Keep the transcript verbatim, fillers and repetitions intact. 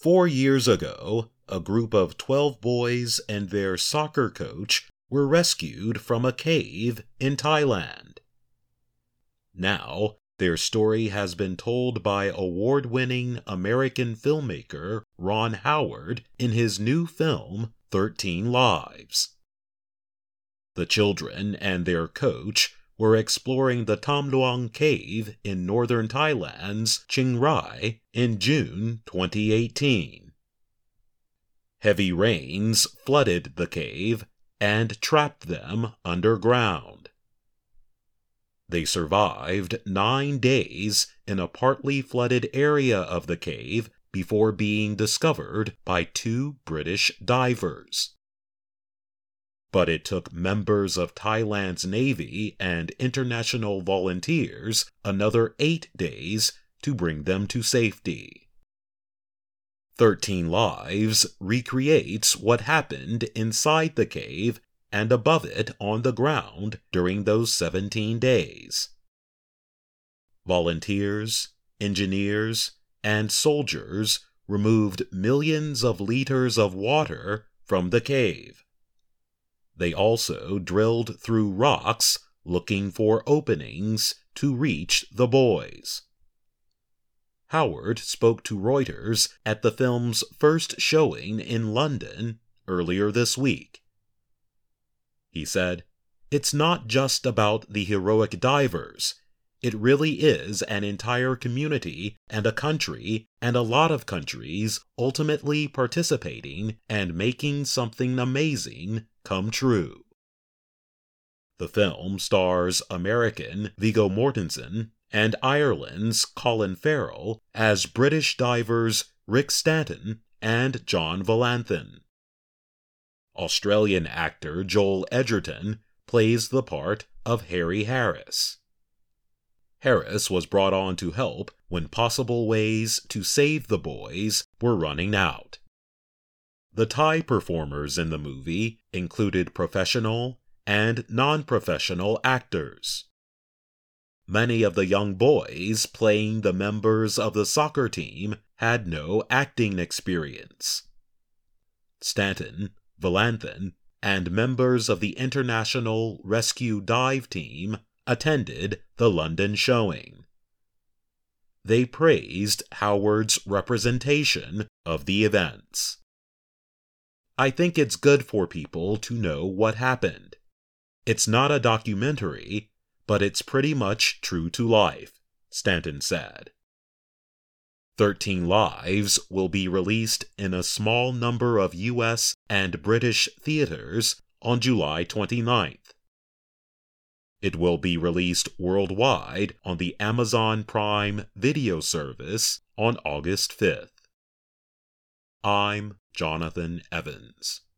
Four years ago, a group of twelve boys and their soccer coach were rescued from a cave in Thailand. Now, their story has been told by award-winning American filmmaker Ron Howard in his new film, thirteen Lives. The children and their coach were exploring the Tham Luang Cave in northern Thailand's Chiang Rai in June twenty eighteen. Heavy rains flooded the cave and trapped them underground. They survived nine days in a partly flooded area of the cave before being discovered by two British divers. But it took members of Thailand's Navy and international volunteers another eight days to bring them to safety. thirteen Lives recreates what happened inside the cave and above it on the ground during those seventeen days. Volunteers, engineers, and soldiers removed millions of liters of water from the cave. They also drilled through rocks looking for openings to reach the boys. Howard spoke to Reuters at the film's first showing in London earlier this week. He said, "It's not just about the heroic divers. It really is an entire community and a country and a lot of countries ultimately participating and making something amazing come true." The film stars American Viggo Mortensen and Ireland's Colin Farrell as British divers Rick Stanton and John Valanthen. Australian actor Joel Edgerton plays the part of Harry Harris. Harris was brought on to help when possible ways to save the boys were running out. The Thai performers in the movie included professional and non-professional actors. Many of the young boys playing the members of the soccer team had no acting experience. Stanton, Valanthen, and members of the International Rescue Dive Team attended the London showing. They praised Howard's representation of the events. "I think it's good for people to know what happened. It's not a documentary, but it's pretty much true to life," Stanton said. thirteen Lives will be released in a small number of U S and British theaters on July twenty-ninth. It will be released worldwide on the Amazon Prime video service on August fifth. I'm Jonathan Evans.